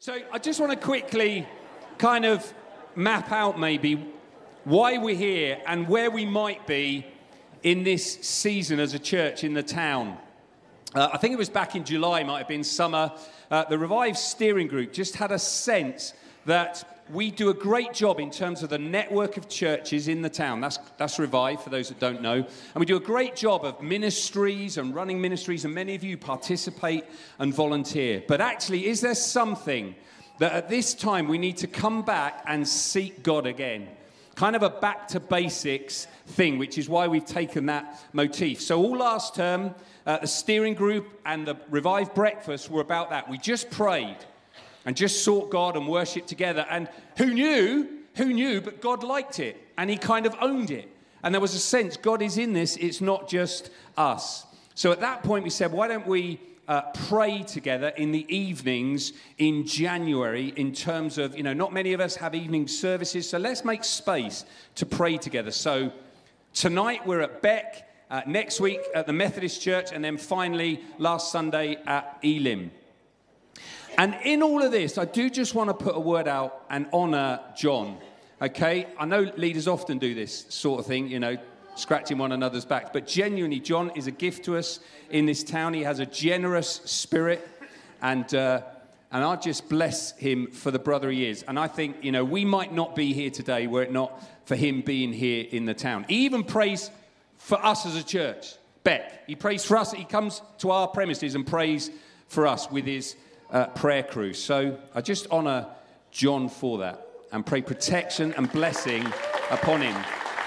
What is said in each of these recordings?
So I just want to quickly kind of map out maybe why we're here and where we might be in this season as a church in the town. I think it was back in July, might have been summer. The Revive Steering Group just had a sense that we do a great job in terms of the network of churches in the town. That's Revive, for those that don't know. And we do a great job of ministries and running ministries, and many of you participate and volunteer. But actually, is there something that at this time we need to come back and seek God again? Kind of a back to basics thing, which is why we've taken that motif. So all last term, the steering group and the Revive breakfast were about that. We just prayed and just sought God and worshiped together. And who knew, but God liked it. And he kind of owned it. And there was a sense, God is in this, it's not just us. So at that point we said, why don't we pray together in the evenings in January in terms of, not many of us have evening services, so let's make space to pray together. So tonight we're at Beck, next week at the Methodist Church, and then finally last Sunday at Elim. And in all of this, I do just want to put a word out and honour John, okay? I know leaders often do this sort of thing, scratching one another's backs. But genuinely, John is a gift to us in this town. He has a generous spirit, and I just bless him for the brother he is. And I think, we might not be here today were it not for him being here in the town. He even prays for us as a church. Beck, he prays for us. He comes to our premises and prays for us with his prayer crew. So I just honour John for that and pray protection and blessing upon him.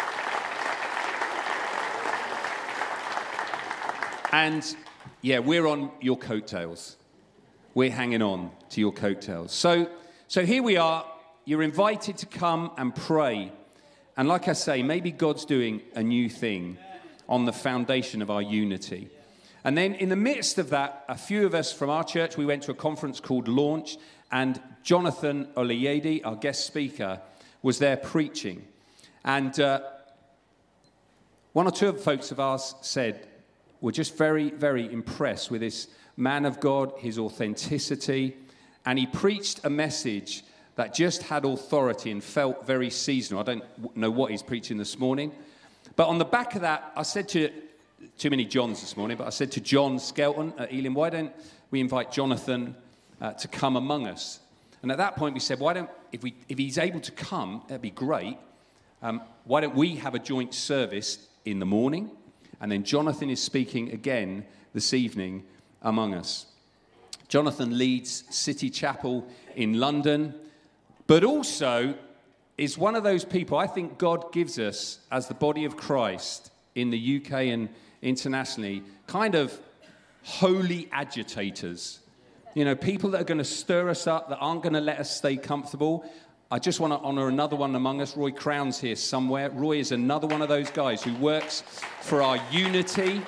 And we're on your coattails. We're hanging on to your coattails. So here we are. You're invited to come and pray. And like I say, maybe God's doing a new thing on the foundation of our unity. And then in the midst of that, a few of us from our church, we went to a conference called Launch, and Jonathan Oluyede, our guest speaker, was there preaching. And one or two of the folks of ours said, we're just very, very impressed with this man of God, his authenticity, and he preached a message that just had authority and felt very seasonal. I don't know what he's preaching this morning. But on the back of that, I said to too many Johns this morning, but I said to John Skelton at Elim, why don't we invite Jonathan to come among us? And at that point we said, if he's able to come, that'd be great. Why don't we have a joint service in the morning? And then Jonathan is speaking again this evening among us. Jonathan leads City Chapel in London, but also is one of those people I think God gives us as the body of Christ in the UK and internationally, kind of holy agitators. People that are going to stir us up, that aren't going to let us stay comfortable. I just want to honour another one among us. Roy Crown's here somewhere. Roy is another one of those guys who works for our unity.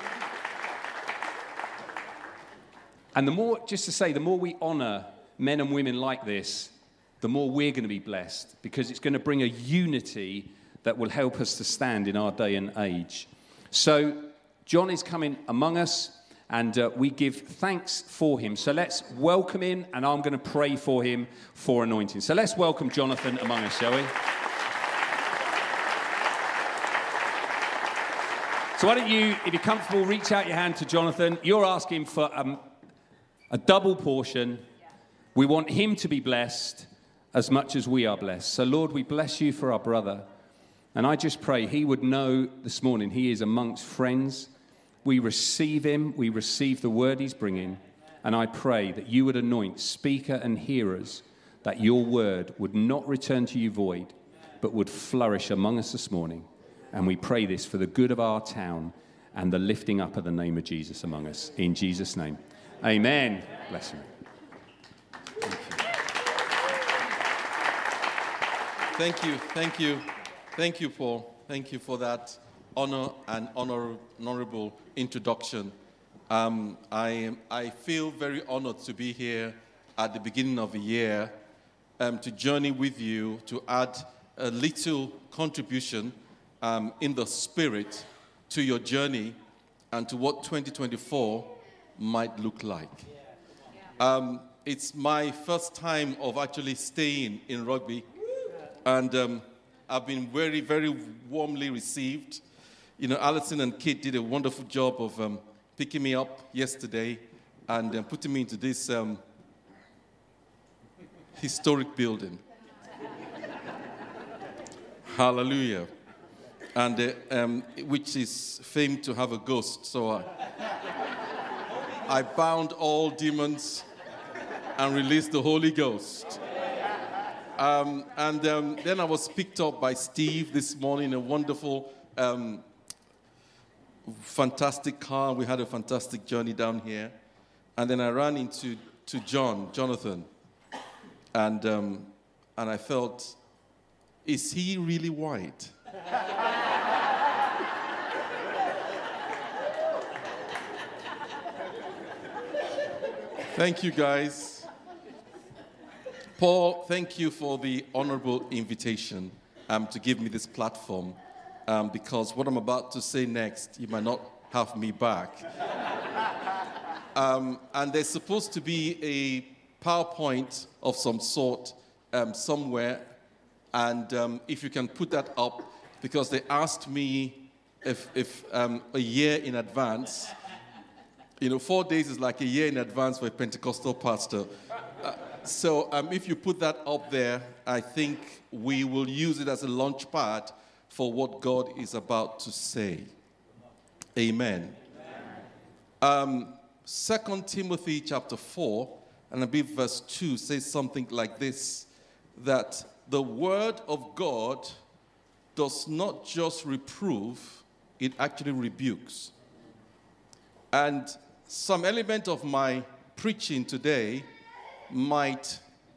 And the more we honour men and women like this, the more we're going to be blessed, because it's going to bring a unity that will help us to stand in our day and age. So John is coming among us, and we give thanks for him. So let's welcome him, and I'm going to pray for him for anointing. So let's welcome Jonathan among us, shall we? So why don't you, if you're comfortable, reach out your hand to Jonathan. You're asking for a double portion. We want him to be blessed as much as we are blessed. So Lord, we bless you for our brother. And I just pray he would know this morning he is amongst friends. We receive him. We receive the word he's bringing. And I pray that you would anoint speaker and hearers, that your word would not return to you void, but would flourish among us this morning. And we pray this for the good of our town and the lifting up of the name of Jesus among us. In Jesus' name. Amen. Bless you. Thank you, Paul. Thank you for that honor and honorable introduction. I feel very honored to be here at the beginning of the year, to journey with you, to add a little contribution in the spirit to your journey and to what 2024 might look like. it's my first time of actually staying in Rugby. And I've been very, very warmly received. You know, Alison and Kate did a wonderful job of picking me up yesterday and putting me into this historic building. Hallelujah. And which is famed to have a ghost. So I bound all demons and released the Holy Ghost. Then I was picked up by Steve this morning, a wonderful, fantastic car. We had a fantastic journey down here. And then I ran into Jonathan. And I felt, is he really white? Thank you, guys. Paul, thank you for the honorable invitation to give me this platform, because what I'm about to say next, you might not have me back. And there's supposed to be a PowerPoint of some sort somewhere, and if you can put that up, because they asked me if a year in advance. You know, 4 days is like a year in advance for a Pentecostal pastor. So if you put that up there, I think we will use it as a launch pad for what God is about to say. Amen. 2 Timothy chapter 4, and I believe verse 2 says something like this, that the word of God does not just reprove, it actually rebukes. And some element of my preaching today might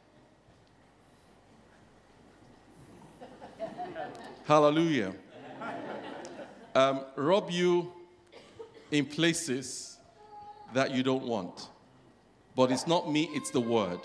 hallelujah rob you in places that you don't want. But it's not me, it's the word.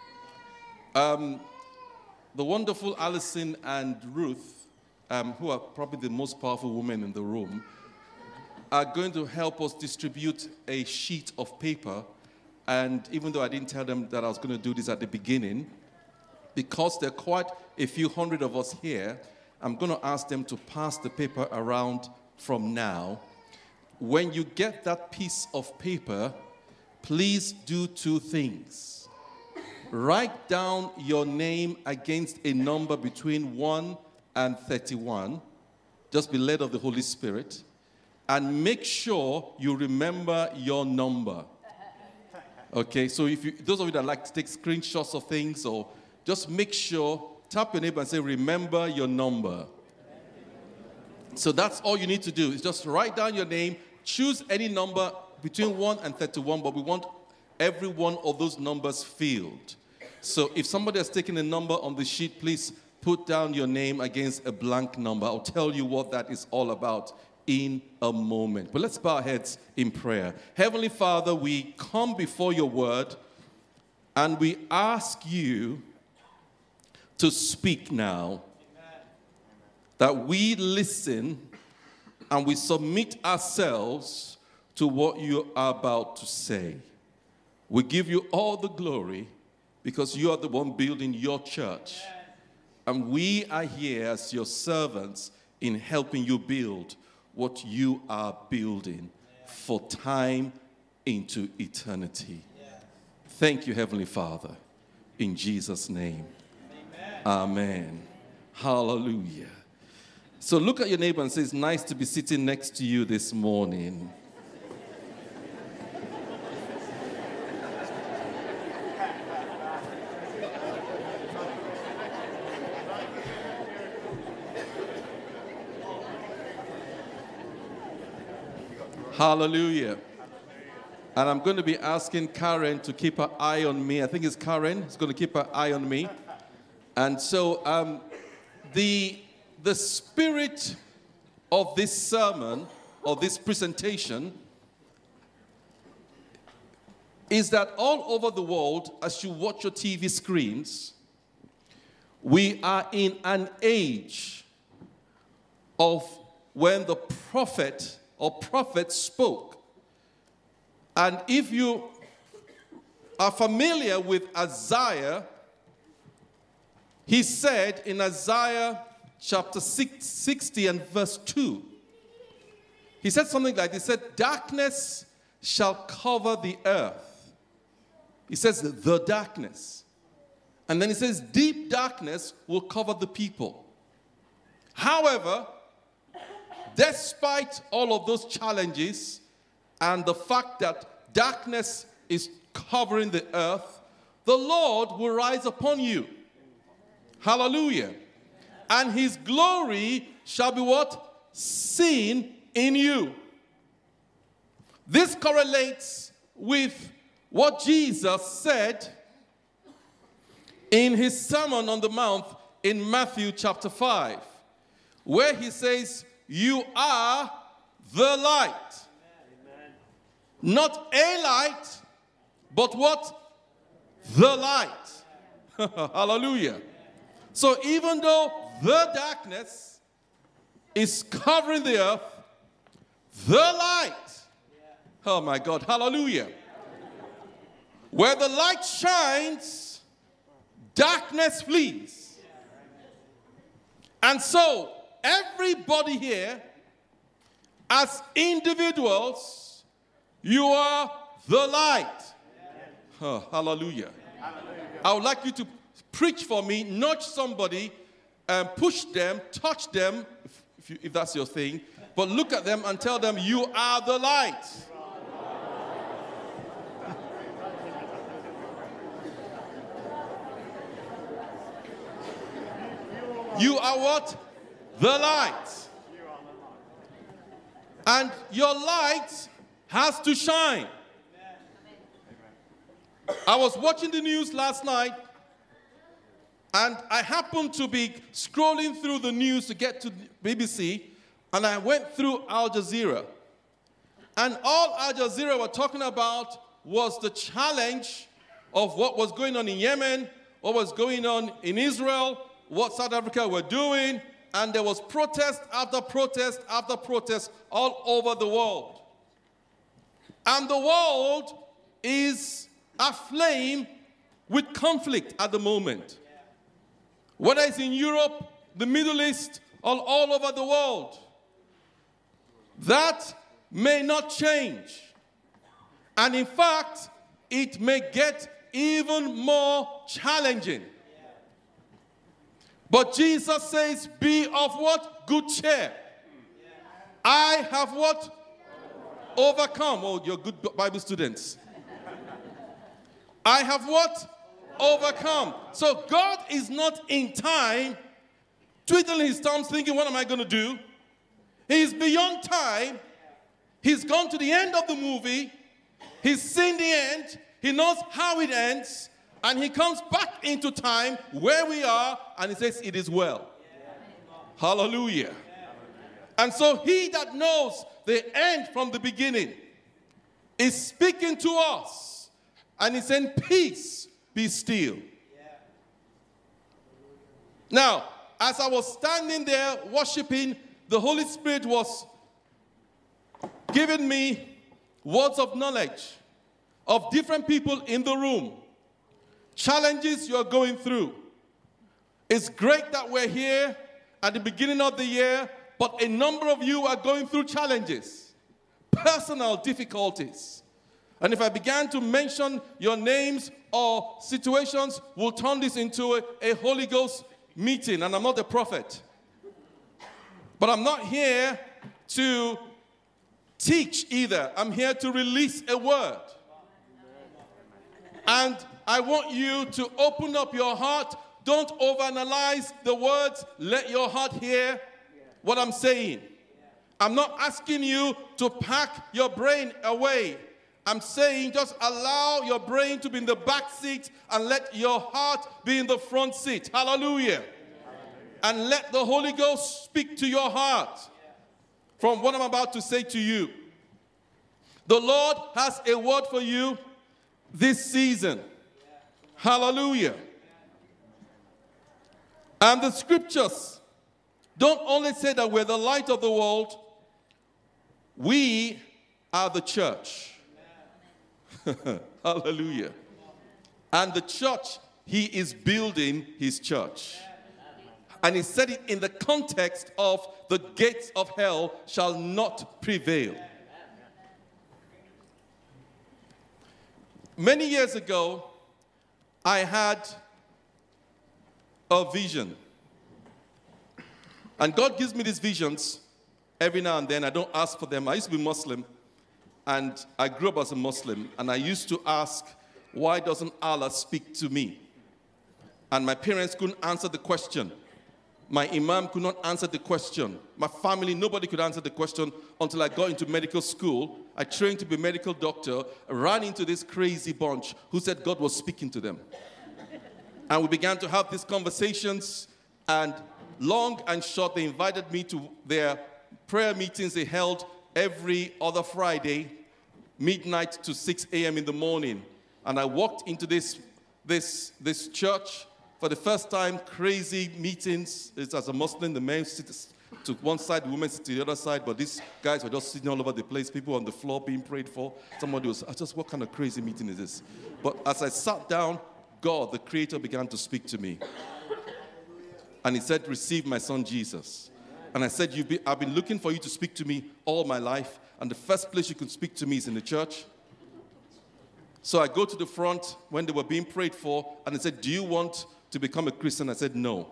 The wonderful Alison and Ruth, who are probably the most powerful women in the room, are going to help us distribute a sheet of paper. And even though I didn't tell them that I was going to do this at the beginning, because there are quite a few hundred of us here, I'm going to ask them to pass the paper around from now. When you get that piece of paper, please do two things. Write down your name against a number between 1 and 31. Just be led of the Holy Spirit. And make sure you remember your number. Okay, so those of you that like to take screenshots of things, or just make sure, tap your neighbor and say, remember your number. So that's all you need to do, is just write down your name, choose any number between 1 and 31, but we want every one of those numbers filled. So if somebody has taken a number on the sheet, please put down your name against a blank number. I'll tell you what that is all about in a moment. But let's bow our heads in prayer. Heavenly Father, we come before your word and we ask you to speak now. That we listen and we submit ourselves to what you are about to say. We give you all the glory because you are the one building your church. And we are here as your servants in helping you build what you are building for time into eternity. Thank you, Heavenly Father, in Jesus' name. Amen. Hallelujah. So look at your neighbor and say, it's nice to be sitting next to you this morning. Hallelujah. And I'm going to be asking Karen to keep her eye on me. I think it's Karen who's going to keep her eye on me. And so the spirit of this sermon, or this presentation, is that all over the world, as you watch your TV screens, we are in an age of when the prophet or prophets spoke. And if you are familiar with Isaiah, he said in Isaiah chapter 60 and verse 2, he said something like this. He said, darkness shall cover the earth. He says, the darkness. And then he says, deep darkness will cover the people. However, despite all of those challenges and the fact that darkness is covering the earth, the Lord will rise upon you. Hallelujah. And his glory shall be what? Seen in you. This correlates with what Jesus said in his Sermon on the Mount in Matthew chapter 5, where he says, you are the light. Amen. Not a light, but what? The light. Hallelujah. So even though the darkness is covering the earth, the light, oh my God, hallelujah. Where the light shines, darkness flees. And so, everybody here, as individuals, you are the light. Oh, hallelujah. I would like you to preach for me, nudge somebody, push them, touch them, if that's your thing, but look at them and tell them, you are the light. You are what? The light. And your light has to shine. I was watching the news last night, and I happened to be scrolling through the news to get to BBC, and I went through Al Jazeera. And all Al Jazeera were talking about was the challenge of what was going on in Yemen, what was going on in Israel, what South Africa were doing, and there was protest after protest after protest all over the world. And the world is aflame with conflict at the moment. Whether it's in Europe, the Middle East, or all over the world. That may not change. And in fact, it may get even more challenging. But Jesus says, be of what? Good cheer. I have what? Overcome. Oh, you're good Bible students. I have what? Overcome. So God is not in time twiddling his thumbs thinking, what am I going to do? He's beyond time. He's gone to the end of the movie. He's seen the end. He knows how it ends. And he comes back into time where we are, and he says, it is well. Hallelujah. And so he that knows the end from the beginning is speaking to us. And he's saying, peace, be still. Now, as I was standing there worshiping, the Holy Spirit was giving me words of knowledge of different people in the room. Challenges you're going through. It's great that we're here at the beginning of the year, but a number of you are going through challenges, personal difficulties. And if I began to mention your names or situations, we'll turn this into a Holy Ghost meeting, and I'm not a prophet. But I'm not here to teach either. I'm here to release a word. And I want you to open up your heart. Don't overanalyze the words. Let your heart hear what I'm saying. I'm not asking you to pack your brain away. I'm saying just allow your brain to be in the back seat and let your heart be in the front seat. Hallelujah. And let the Holy Ghost speak to your heart from what I'm about to say to you. The Lord has a word for you this season. Hallelujah. And the scriptures don't only say that we're the light of the world, we are the church. Hallelujah. And the church, he is building his church. And he said it in the context of the gates of hell shall not prevail. Many years ago, I had a vision. And God gives me these visions every now and then. I don't ask for them. I used to be Muslim, and I grew up as a Muslim, and I used to ask, why doesn't Allah speak to me? And my parents couldn't answer the question. My imam could not answer the question. My family, nobody could answer the question until I got into medical school. I trained to be a medical doctor, ran into this crazy bunch who said God was speaking to them. And we began to have these conversations, and long and short, they invited me to their prayer meetings they held every other Friday, midnight to 6 a.m. in the morning. And I walked into this church for the first time, crazy meetings. It's as a Muslim, the men sit to one side, the women sit to the other side, but these guys were just sitting all over the place, people on the floor being prayed for. Somebody was, what kind of crazy meeting is this? But as I sat down, God, the Creator, began to speak to me. And he said, receive my son Jesus. And I said, I've been looking for you to speak to me all my life, and the first place you could speak to me is in the church. So I go to the front when they were being prayed for, and they said, do you want to become a Christian? I said, no.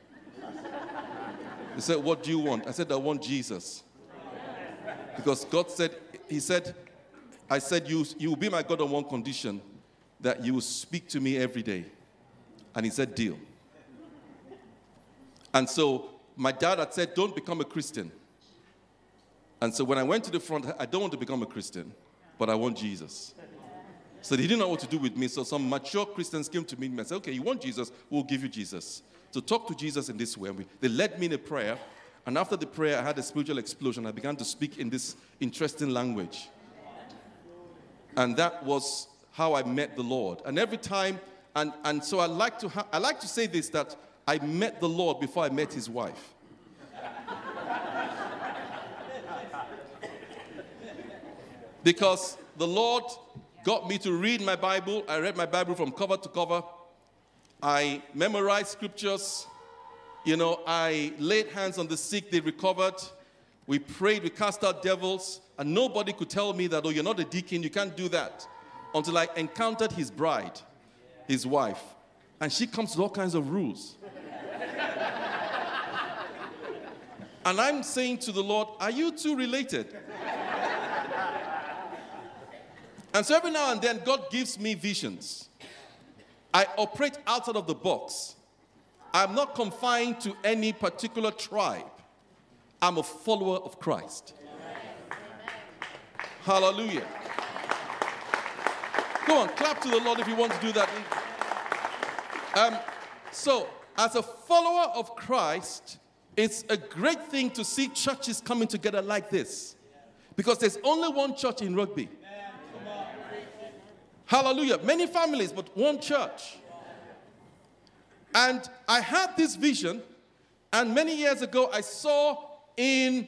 They said, what do you want? I said, I want Jesus. Because God said, I said, you will be my God on one condition, that you will speak to me every day. And he said, deal. And so my dad had said, don't become a Christian. And so when I went to the front, I don't want to become a Christian, but I want Jesus. So they didn't know what to do with me. So some mature Christians came to me and said, okay, you want Jesus? We'll give you Jesus. So talk to Jesus in this way. They led me in a prayer. And after the prayer, I had a spiritual explosion. I began to speak in this interesting language. And that was how I met the Lord. And every time, and so I like to say this, that I met the Lord before I met his wife. Because the Lord got me to read my Bible. I read my Bible from cover to cover. I memorized scriptures. I laid hands on the sick, they recovered. We prayed, we cast out devils, and nobody could tell me that, oh, you're not a deacon, you can't do that. Until I encountered his bride, his wife, and she comes with all kinds of rules. And I'm saying to the Lord, are you two related? And so every now and then, God gives me visions. I operate outside of the box. I'm not confined to any particular tribe. I'm a follower of Christ. Hallelujah. Go on, clap to the Lord if you want to do that. So, as a follower of Christ, it's a great thing to see churches coming together like this. Because there's only one church in Rugby. Hallelujah. Many families, but one church. And I had this vision, and many years ago I saw in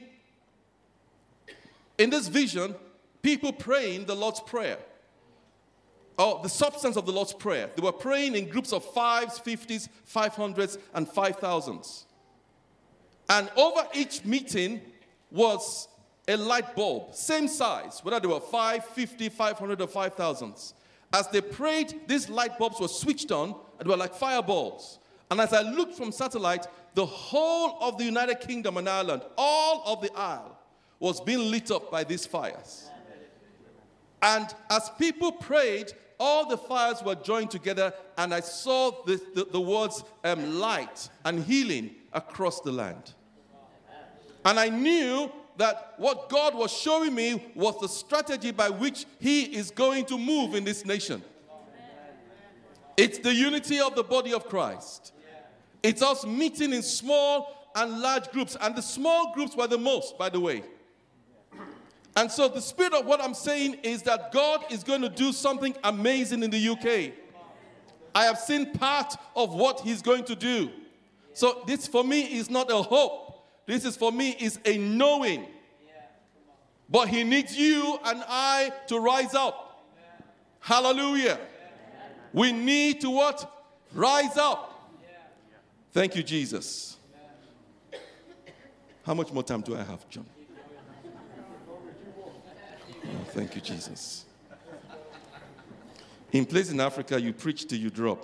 this vision people praying the Lord's Prayer. Or the substance of the Lord's Prayer. They were praying in groups of 5s, 50s, 500s, and 5,000s. And over each meeting was a light bulb, same size, whether they were 5, 50, 500, or 5,000s. As they prayed, these light bulbs were switched on, and they were like fireballs. And as I looked from satellite, the whole of the United Kingdom and Ireland, all of the Isle, was being lit up by these fires. And as people prayed, all the fires were joined together, and I saw the words light and healing across the land. And I knew that what God was showing me was the strategy by which he is going to move in this nation. It's the unity of the body of Christ. It's us meeting in small and large groups. And the small groups were the most, by the way. And so the spirit of what I'm saying is that God is going to do something amazing in the UK. I have seen part of what he's going to do. So this for me is not a hope. This is for me is a knowing. But he needs you and I to rise up. Hallelujah. We need to what? Rise up. Thank you, Jesus. How much more time do I have, John? Oh, thank you, Jesus. In place in Africa, you preach till you drop.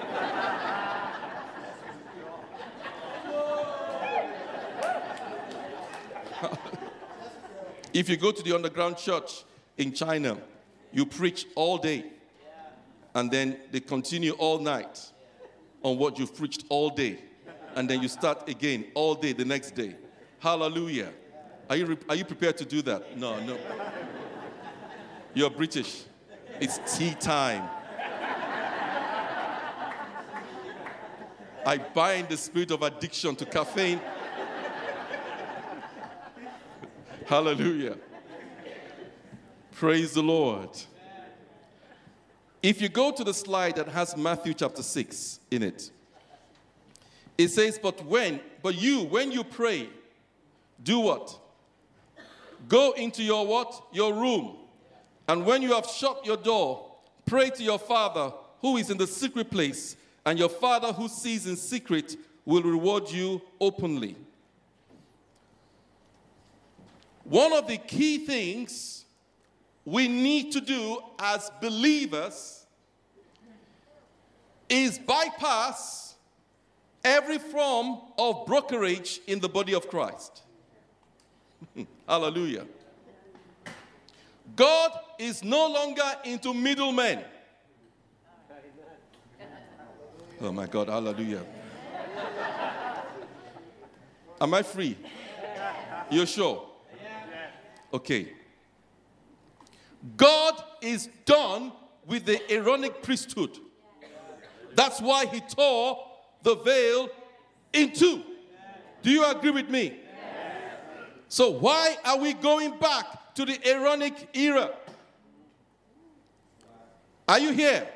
If you go to the underground church in China, you preach all day, and then they continue all night on what you've preached all day, and then you start again all day the next day. Hallelujah. Are you prepared to do that? No. You're British. It's tea time. I bind the spirit of addiction to caffeine. Hallelujah. Praise the Lord. If you go to the slide that has Matthew chapter 6 in it, it says, when you pray, do what? Go into your what? Your room. And when you have shut your door, pray to your Father who is in the secret place, and your Father who sees in secret will reward you openly. One of the key things we need to do as believers is bypass every form of brokerage in the body of Christ. Hallelujah. God is no longer into middlemen. Oh my God, hallelujah. Am I free? You're sure? Okay. God is done with the Aaronic priesthood. That's why he tore the veil in two. Do you agree with me? So why are we going back to the Aaronic era? Are you here?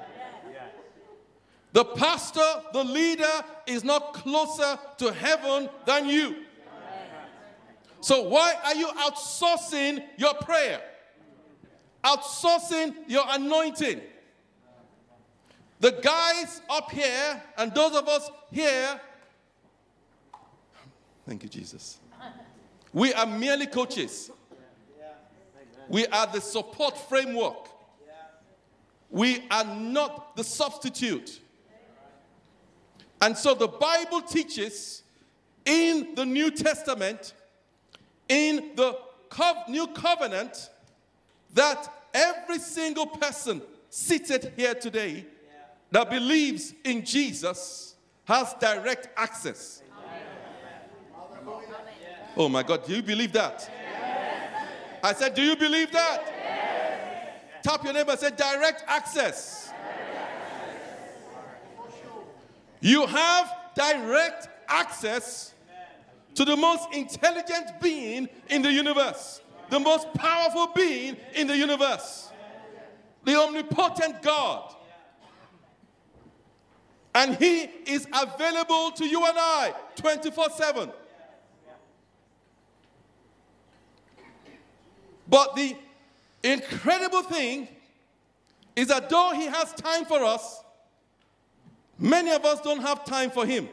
The pastor, the leader, is not closer to heaven than you. So why are you outsourcing your prayer? Outsourcing your anointing? The guys up here and those of us here, thank you, Jesus. We are merely coaches. We are the support framework. We are not the substitute. And so the Bible teaches in the New Testament, in the New Covenant, that every single person seated here today that believes in Jesus has direct access. Oh my God, do you believe that? I said, do you believe that? Tap your neighbor and say, direct access. You have direct access to the most intelligent being in the universe, the most powerful being in the universe, the omnipotent God. And he is available to you and I 24/7. But the incredible thing is that though he has time for us, many of us don't have time for him.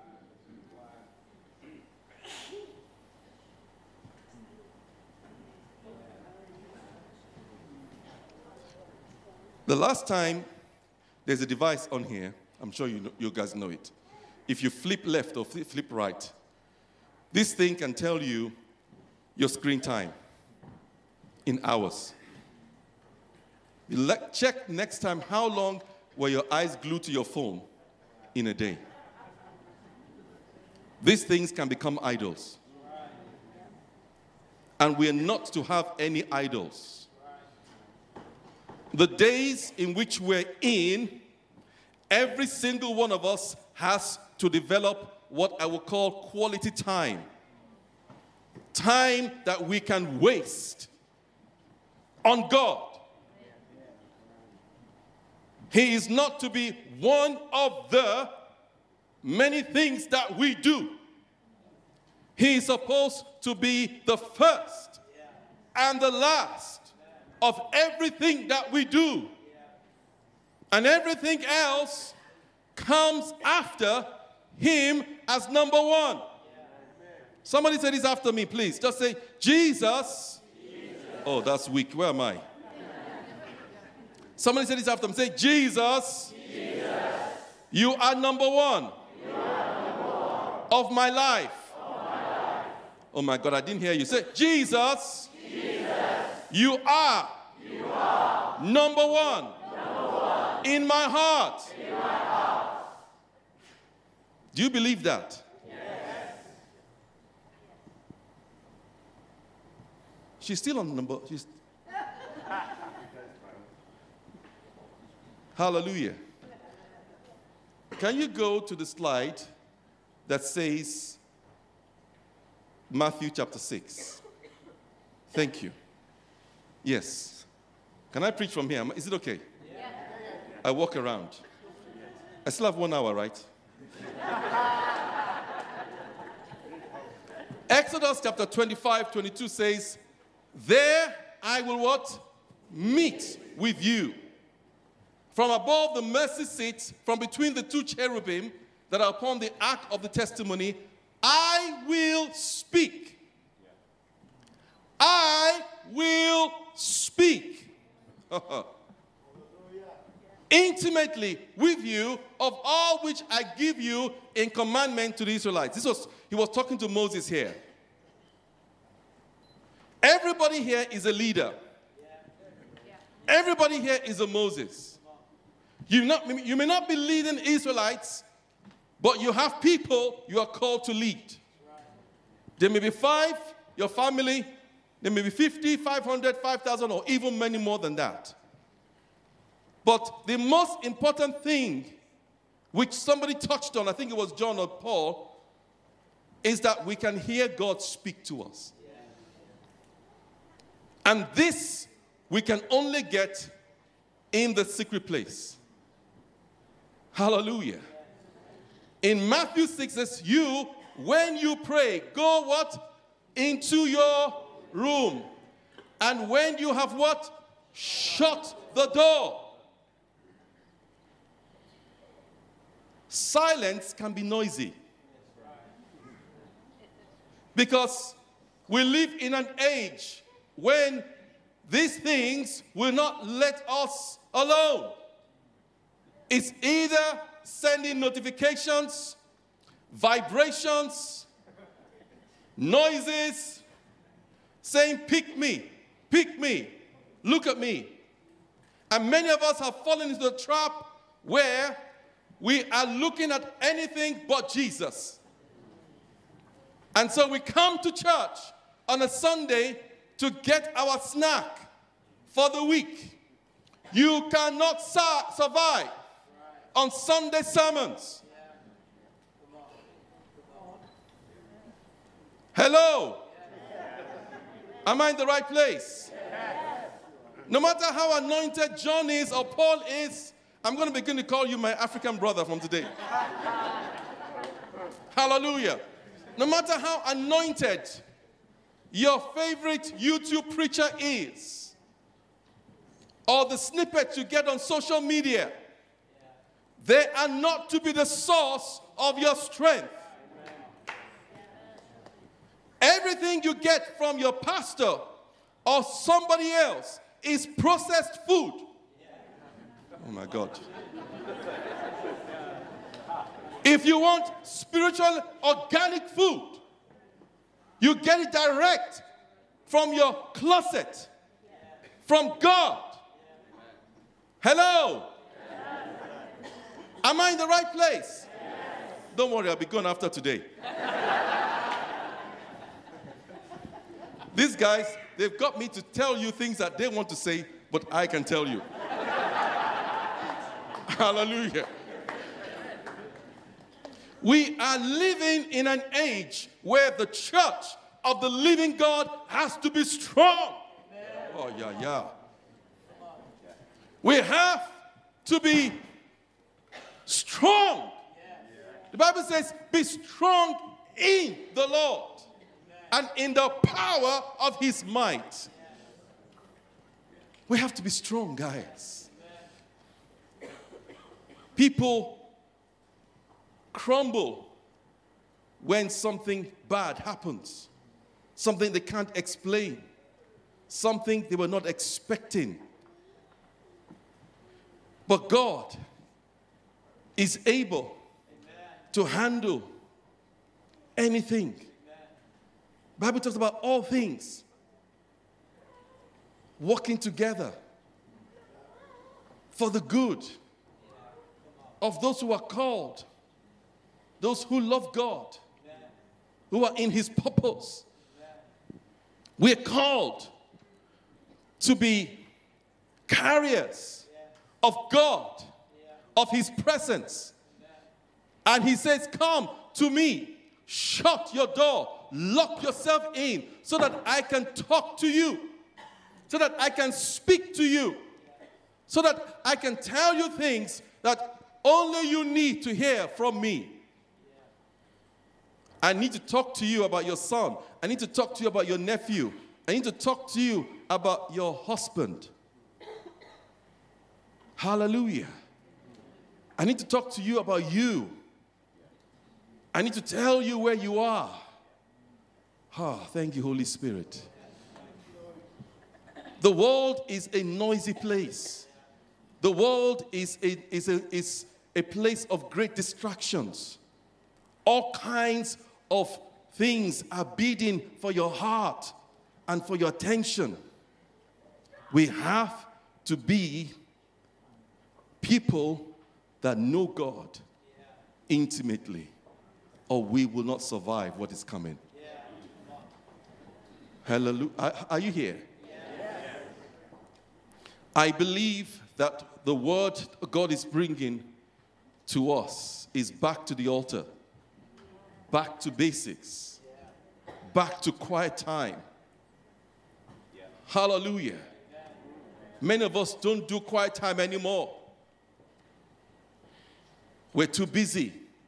The last time, there's a device on here. I'm sure you guys know it. If you flip left or flip right, this thing can tell you your screen time in hours. Check next time how long were your eyes glued to your phone in a day. These things can become idols. And we're not to have any idols. The days in which we're in, every single one of us has to develop what I will call quality time. Time that we can waste on God. He is not to be one of the many things that we do. He is supposed to be the first and the last of everything that we do. And everything else comes after him as number one. Somebody say this after me, please. Just say, Jesus. Oh, that's weak. Where am I? Somebody say this after me. Say, Jesus. You are number one. Of my life. Oh my God, I didn't hear you. Say, Jesus. You are. Number one. In my heart. Do you believe that? She's still on number. Hallelujah. Can you go to the slide that says Matthew chapter 6? Thank you. Yes. Can I preach from here? Is it okay? Yeah. I walk around. I still have 1 hour, right? Exodus chapter 25-22 says, there I will what? Meet with you. From above the mercy seat, from between the two cherubim that are upon the ark of the testimony, I will speak. I will speak. Intimately with you of all which I give you in commandment to the Israelites. He was talking to Moses here. Everybody here is a leader. Everybody here is a Moses. You may not be leading Israelites, but you have people you are called to lead. There may be 5, your family. There may be 50, 500, 5,000, or even many more than that. But the most important thing, which somebody touched on, I think it was John or Paul, is that we can hear God speak to us. And this we can only get in the secret place. Hallelujah. In Matthew 6 says, you, when you pray, go what? Into your room. And when you have what? Shut the door. Silence can be noisy. Because we live in an age when these things will not let us alone. It's either sending notifications, vibrations, noises, saying, pick me, look at me. And many of us have fallen into the trap where we are looking at anything but Jesus. And so we come to church on a Sunday to get our snack for the week. You cannot survive on Sunday sermons. Hello? Am I in the right place? No matter how anointed John is or Paul is, I'm going to begin to call you my African brother from today. Hallelujah. No matter how anointed your favorite YouTube preacher is, or the snippets you get on social media, they are not to be the source of your strength. Everything you get from your pastor or somebody else is processed food. Oh my God. If you want spiritual, organic food, you get it direct from your closet, from God. Hello? Am I in the right place? Don't worry, I'll be gone after today. These guys, they've got me to tell you things that they want to say, but I can tell you. Hallelujah. We are living in an age where the church of the living God has to be strong. Oh, yeah. We have to be strong. The Bible says, be strong in the Lord and in the power of his might. We have to be strong, guys. People crumble when something bad happens, something they can't explain, something they were not expecting. But God is able to handle anything. The Bible talks about all things working together for the good of those who are called, those who love God, who are in his purpose. We're called to be carriers of God, of his presence. And he says, come to me, shut your door, lock yourself in, so that I can talk to you, so that I can speak to you, so that I can tell you things that only you need to hear from me. I need to talk to you about your son. I need to talk to you about your nephew. I need to talk to you about your husband. Hallelujah. I need to talk to you about you. I need to tell you where you are. Thank you, Holy Spirit. The world is a noisy place. The world is a place of great distractions. All kinds of things are bidding for your heart and for your attention. We have to be people that know God intimately, or we will not survive what is coming. Hallelujah. Are you here? I believe that the word God is bringing to us is back to the altar, back to basics, back to quiet time. Hallelujah. Many of us don't do quiet time anymore. We're too busy.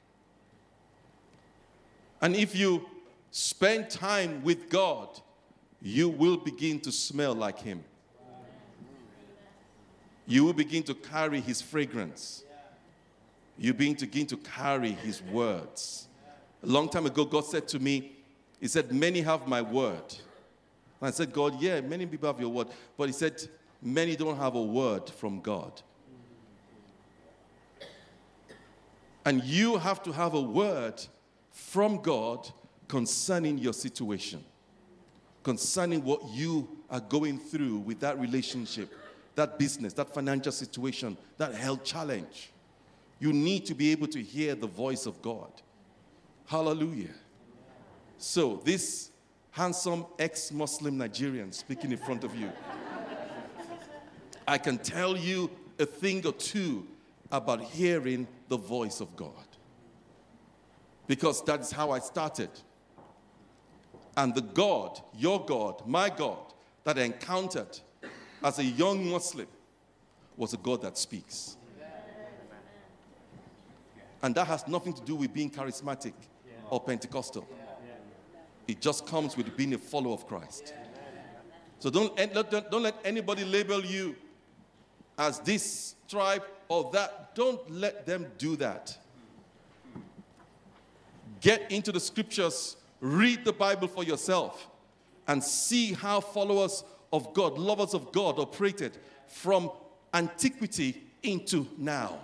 And if you spend time with God, you will begin to smell like him. You will begin to carry his fragrance. You begin to carry his words. A long time ago, God said to me, he said, many have my word. And I said, God, yeah, many people have your word. But he said, many don't have a word from God. And you have to have a word from God concerning your situation, concerning what you are going through with that relationship, that business, that financial situation, that health challenge. You need to be able to hear the voice of God. Hallelujah. So this handsome ex-Muslim Nigerian speaking in front of you, I can tell you a thing or two about hearing the voice of God. Because that is how I started. And the God, your God, my God, that I encountered as a young Muslim was a God that speaks. And that has nothing to do with being charismatic or Pentecostal. It just comes with being a follower of Christ. So don't let anybody label you as this tribe or that. Don't let them do that. Get into the scriptures, read the Bible for yourself, and see how followers of God, lovers of God, operated from antiquity into now.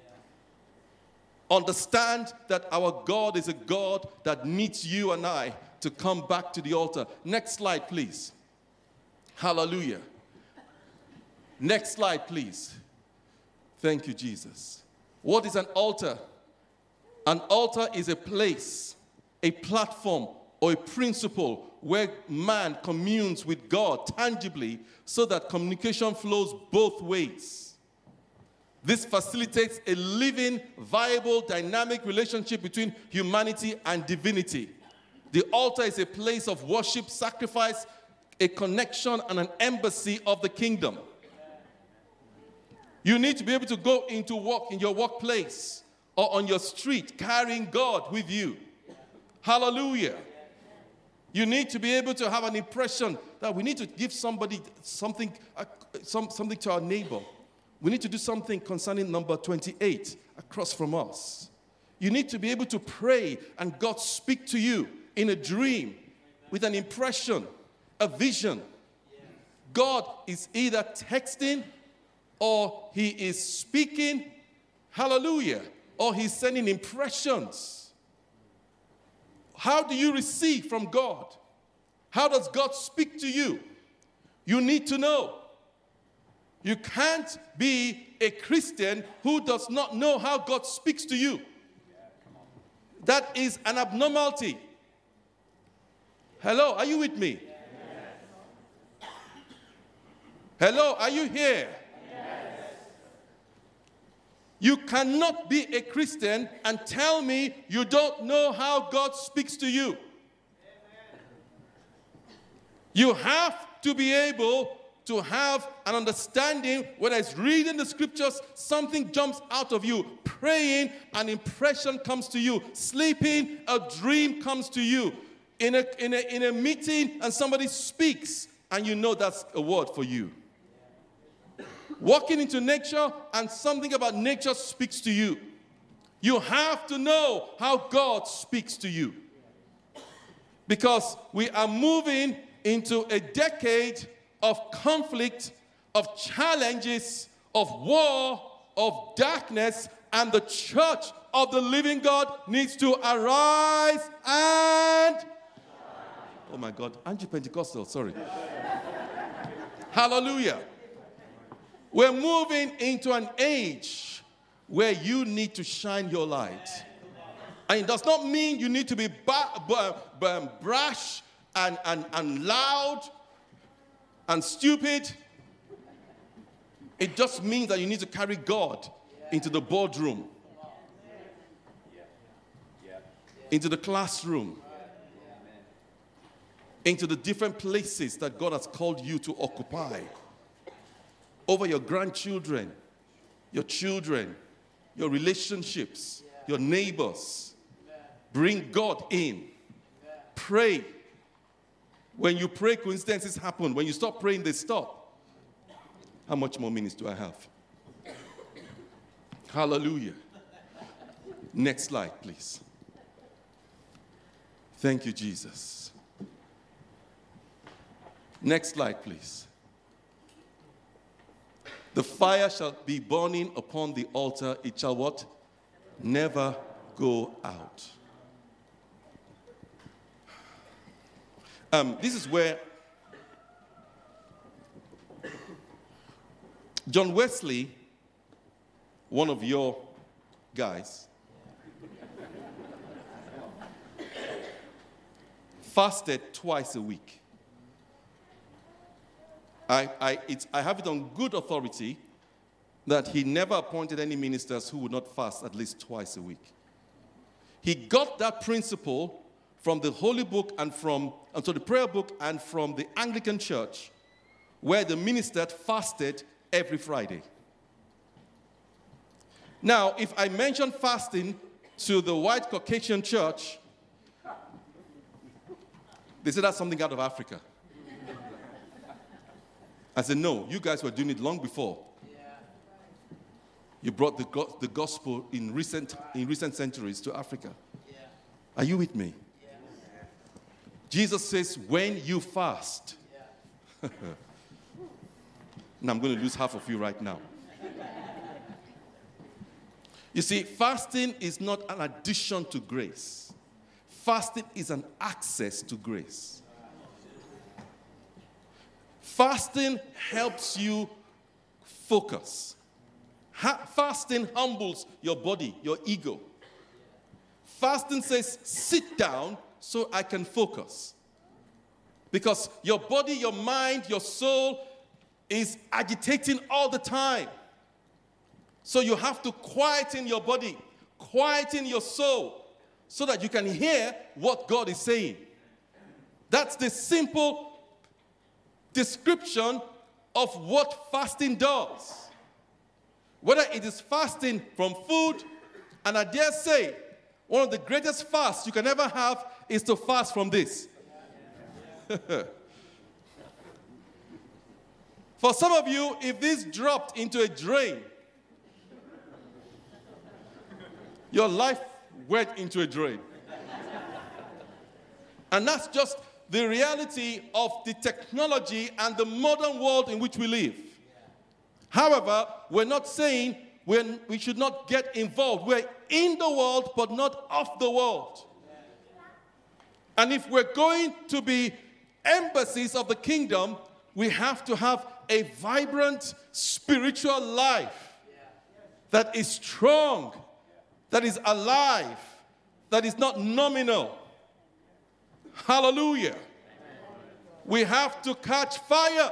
Understand that our God is a God that needs you and I to come back to the altar. Next slide, please. Hallelujah. Next slide, please. Thank you, Jesus. What is an altar? An altar is a place, a platform, or a principle where man communes with God tangibly so that communication flows both ways. This facilitates a living, viable, dynamic relationship between humanity and divinity. The altar is a place of worship, sacrifice, a connection, and an embassy of the kingdom. You need to be able to go into work in your workplace or on your street carrying God with you. Hallelujah. You need to be able to have an impression that we need to give somebody something to our neighbor. We need to do something concerning number 28 across from us. You need to be able to pray and God speak to you in a dream, with an impression, a vision. God is either texting or he is speaking, hallelujah, or he's sending impressions. How do you receive from God? How does God speak to you? You need to know. You can't be a Christian who does not know how God speaks to you. That is an abnormality. Hello, are you with me? Yes. Hello, are you here? Yes. You cannot be a Christian and tell me you don't know how God speaks to you. Amen. You have to be able to have an understanding, whether it's reading the scriptures, something jumps out of you, praying, an impression comes to you, sleeping, a dream comes to you, in a meeting and somebody speaks and you know that's a word for you. Walking into nature and something about nature speaks to you. You have to know how God speaks to you. Because we are moving into a decade of conflict, of challenges, of war, of darkness, and the church of the living God needs to arise and... Oh my God, aren't you Pentecostal? Sorry. Hallelujah. We're moving into an age where you need to shine your light. And it does not mean you need to be brash and loud and stupid. It just means that you need to carry God into the boardroom, into the classroom, into the different places that God has called you to occupy. Over your grandchildren, your children, your relationships, your neighbors. Bring God in. Pray. When you pray, coincidences happen. When you stop praying, they stop. How much more minutes do I have? Hallelujah. Next slide, please. Thank you, Jesus. Next slide, please. The fire shall be burning upon the altar. It shall what? Never go out. This is where John Wesley, one of your guys, fasted twice a week. I have it on good authority that he never appointed any ministers who would not fast at least twice a week. He got that principle from the Holy Book and from the prayer book and from the Anglican Church, where the minister fasted every Friday. Now, if I mention fasting to the white Caucasian church, they say that's something out of Africa. I said, no, you guys were doing it long before. You brought the gospel in recent centuries to Africa. Are you with me? Jesus says, when you fast. Now I'm going to lose half of you right now. You see, fasting is not an addition to grace. Fasting is an access to grace. Fasting helps you focus. Fasting humbles your body, your ego. Fasting says, sit down so I can focus. Because your body, your mind, your soul is agitating all the time. So you have to quieten your body, quieten your soul, so that you can hear what God is saying. That's the simple description of what fasting does. Whether it is fasting from food, and I dare say, one of the greatest fasts you can ever have is to fast from this. For some of you, if this dropped into a drain, Your life went into a drain. And that's just the reality of the technology and the modern world in which we live. However, we're not saying we should not get involved. We're in the world, but not of the world. And if we're going to be embassies of the kingdom, we have to have a vibrant spiritual life that is strong, that is alive, that is not nominal. Hallelujah. We have to catch fire.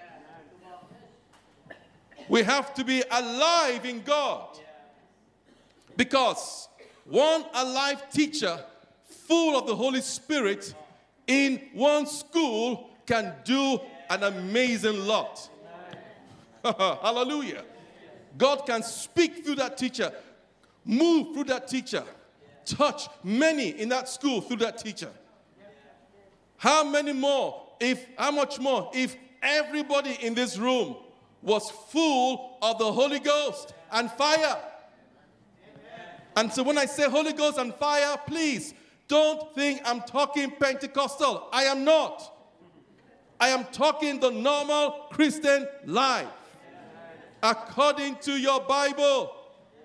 We have to be alive in God. Because one alive teacher, full of the Holy Spirit, in one school can do an amazing lot. Hallelujah. God can speak through that teacher, move through that teacher, touch many in that school through that teacher. How much more if everybody in this room was full of the Holy Ghost and fire? And so when I say Holy Ghost and fire, please don't think I'm talking Pentecostal. I am not. I am talking the normal Christian life according to your Bible.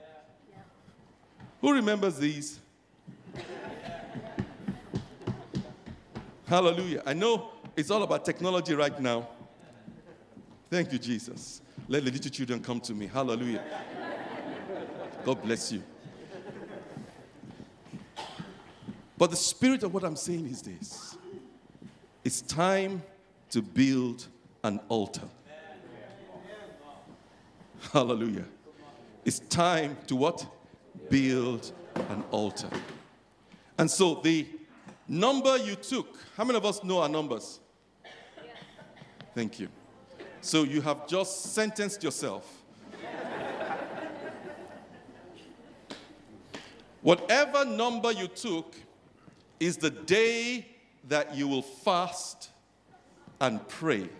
Who remembers these? Hallelujah. I know it's all about technology right now. Thank you, Jesus. Let the little children come to me. Hallelujah. God bless you. But the spirit of what I'm saying is this. It's time to build an altar. Hallelujah. It's time to what? Build an altar. And so the number you took, how many of us know our numbers? Thank you. So you have just sentenced yourself. Whatever number you took is the day that you will fast and pray.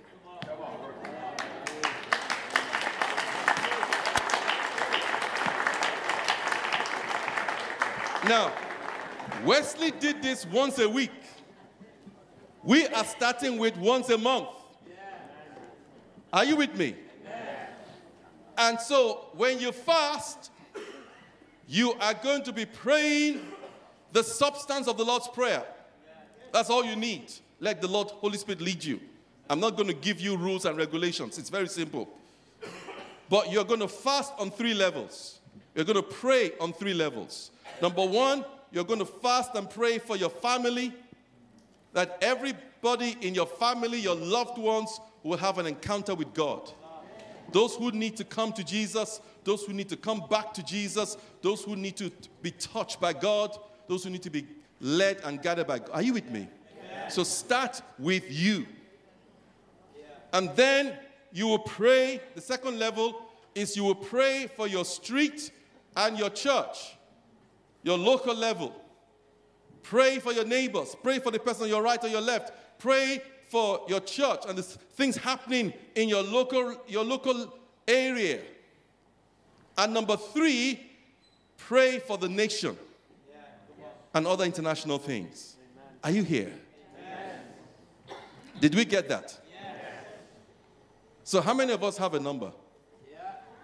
Now, Wesley did this once a week. We are starting with once a month. Are you with me? And so, when you fast, you are going to be praying the substance of the Lord's Prayer. That's all you need. Let the Lord, Holy Spirit lead you. I'm not going to give you rules and regulations. It's very simple. But you're going to fast on 3 levels. You're going to pray on 3 levels. Number 1, you're going to fast and pray for your family, that everybody in your family, your loved ones, will have an encounter with God. Those who need to come to Jesus, those who need to come back to Jesus, those who need to be touched by God, those who need to be led and guided by God. Are you with me? Yeah. So start with you. Yeah. And then you will pray. The second level is you will pray for your street and your church, your local level. Pray for your neighbors. Pray for the person on your right or your left. Pray for your church and the things happening in your local area. And number 3, pray for the nation and other international things. Amen. Are you here? Amen. Did we get that? Yes. So how many of us have a number? Yeah.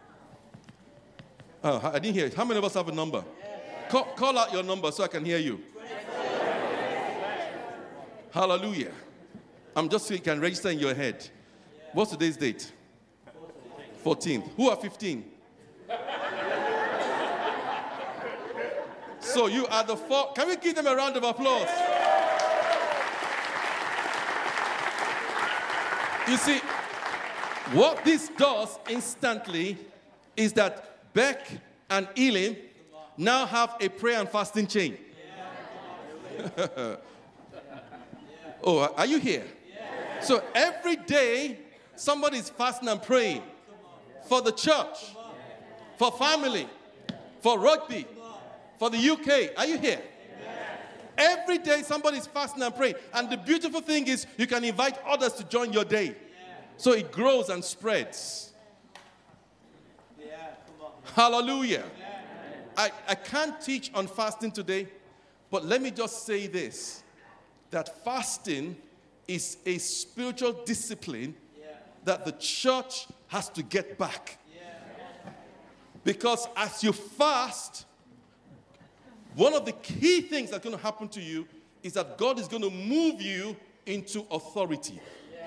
Oh, I didn't hear it. How many of us have a number? Yes. Call out your number so I can hear you. Hallelujah. I'm just so you can register in your head. What's today's date? 14th. Who are 15? So you are the 4. Can we give them a round of applause? You see, what this does instantly is that Beck and Elim now have a prayer and fasting chain. Oh, are you here? So every day, somebody's fasting and praying for the church, for family, for rugby, for the UK. Are you here? Every day somebody's fasting and praying. And the beautiful thing is you can invite others to join your day. So it grows and spreads. Hallelujah. I can't teach on fasting today, but let me just say this, that fasting is a spiritual discipline that the church has to get back. Because as you fast, one of the key things that's going to happen to you is that God is going to move you into authority.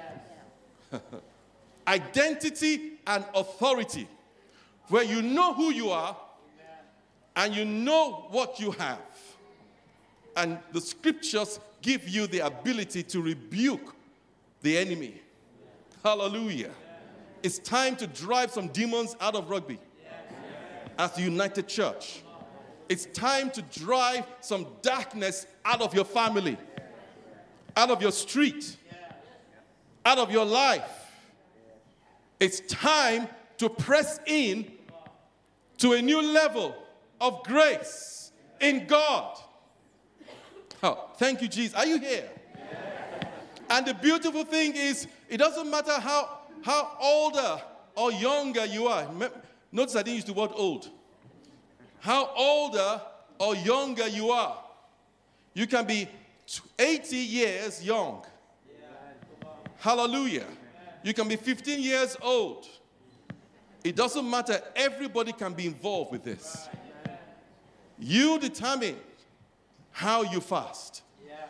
Identity and authority, where you know who you are and you know what you have. And the scriptures give you the ability to rebuke the enemy. Hallelujah. It's time to drive some demons out of Rugby as the United Church. It's time to drive some darkness out of your family, out of your street, out of your life. It's time to press in to a new level of grace in God. Oh, thank you, Jesus. Are you here? And the beautiful thing is, it doesn't matter how older or younger you are. Notice I didn't use the word old. How older or younger you are. You can be 80 years young. Hallelujah. You can be 15 years old. It doesn't matter. Everybody can be involved with this. You determine how you fast.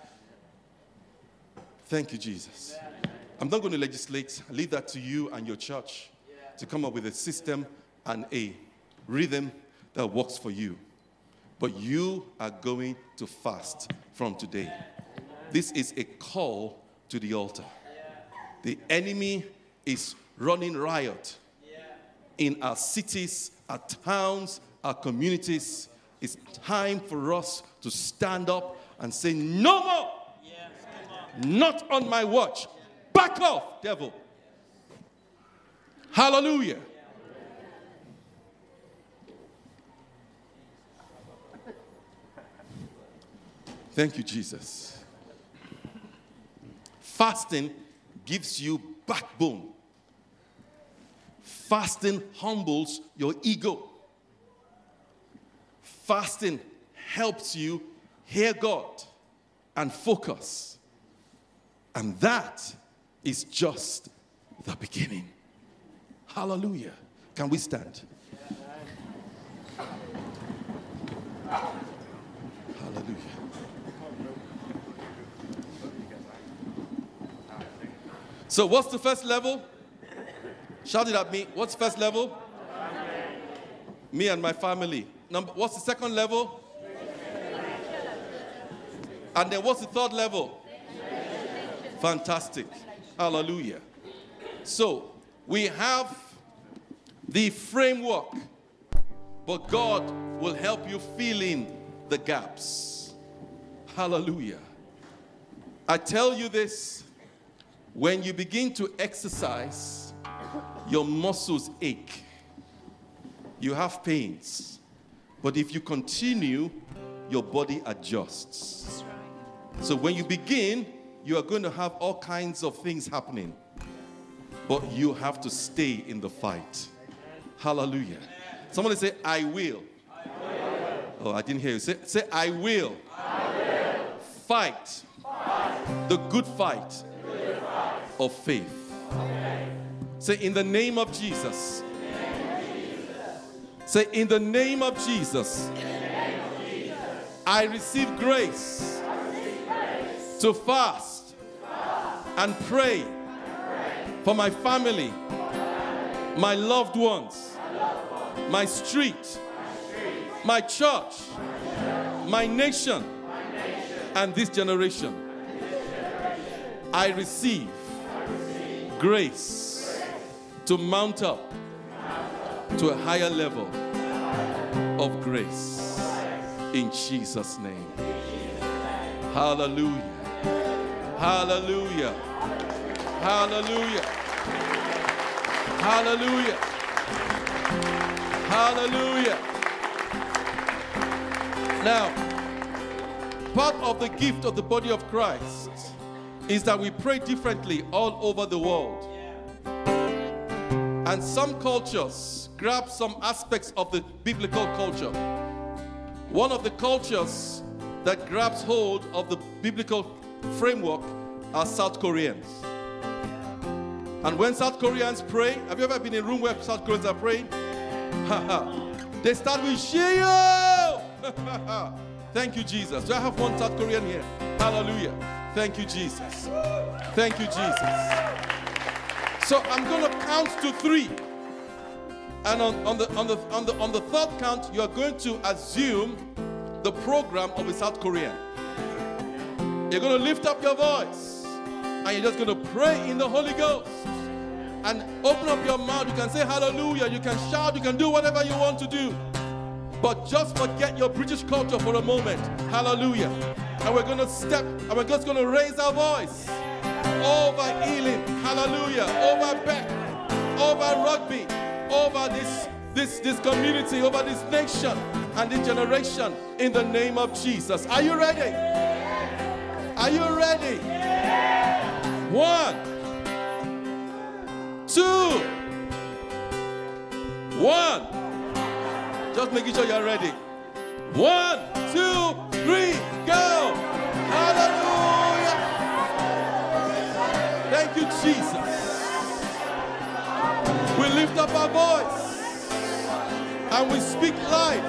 Thank you, Jesus. I'm not going to legislate. I leave that to you and your church to come up with a system and a rhythm that works for you. But you are going to fast from today. This is a call to the altar. The enemy is running riot in our cities, our towns, our communities. It's time for us to stand up and say, no more. Not on my watch. Back off, devil. Hallelujah. Thank you, Jesus. Fasting gives you backbone. Fasting humbles your ego. Fasting helps you hear God and focus. And that is just the beginning. Hallelujah. Can we stand? Hallelujah. So what's the first level? Shout it at me. What's the first level? Me and my family. What's the second level? And then what's the third level? Fantastic. Hallelujah. So we have the framework, but God will help you fill in the gaps. Hallelujah. I tell you this, when you begin to exercise, your muscles ache. You have pains. But if you continue, your body adjusts. So when you begin, you are going to have all kinds of things happening. But you have to stay in the fight. Hallelujah. Somebody say, I will. Oh, I didn't hear you. Say I will. Fight. The good fight of faith. Say, in the name of Jesus. Say, in the name of Jesus. I receive grace to fast and pray for my family, my loved ones, my street, my church, my nation, and this generation. I receive grace to mount up to a higher level of grace in Jesus' name. Hallelujah. Hallelujah. Hallelujah. Hallelujah. Hallelujah. Now, part of the gift of the body of Christ is that we pray differently all over the world. And some cultures grab some aspects of the biblical culture One of the cultures that grabs hold of the biblical framework are South Koreans. And when South Koreans pray, have you ever been in a room where South Koreans are praying? They start with Sheo! Thank you, Jesus. Do I have one South Korean here? Hallelujah. Thank you, Jesus. Thank you, Jesus. So I'm going to count to 3. And on the third count, you are going to assume the program of a South Korean. You're going to lift up your voice and you're just going to pray in the Holy Ghost and open up your mouth. You can say hallelujah, you can shout, you can do whatever you want to do. But just forget your British culture for a moment. Hallelujah. And we're going to step and we're just going to raise our voice over Ealing. Hallelujah. Over Beck. Over Rugby. Over this community, over this nation and this generation in the name of Jesus. Are you ready? Are you ready? 1, 2, 1. Just making sure you're ready. 1, 2, 3, go. Hallelujah. Thank you, Jesus. We lift up our voice and we speak life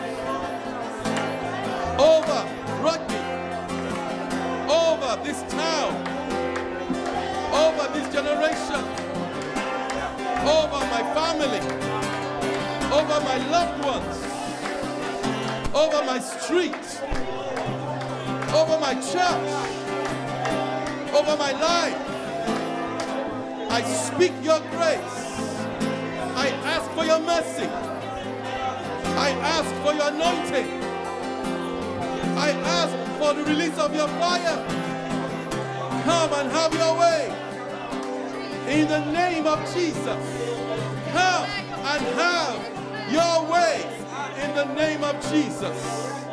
over Rugby, over this town, over this generation, over my family, over my loved ones, over my street, over my church, over my life. I speak your grace. I ask for your mercy. I ask for your anointing. I ask for the release of your fire. Come and have your way. In the name of Jesus. Come and have your way. In the name of Jesus.